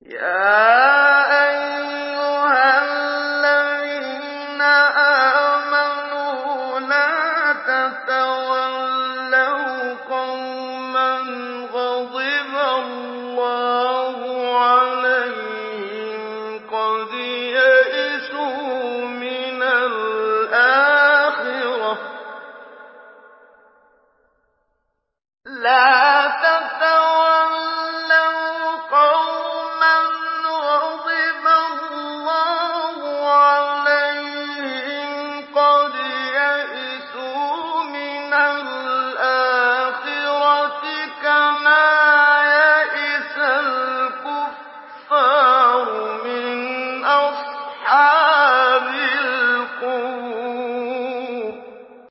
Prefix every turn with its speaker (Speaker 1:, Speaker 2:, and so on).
Speaker 1: يَا أَيُّهَا الَّذِينَ آمَنُوا لَا تَتَوَلَّوْا قَوْمًا غَضِبَ اللَّهُ عَلَيْهِمْ قَدْ يَئِسُوا مِنَ الْآخِرَةِ ۖ لَا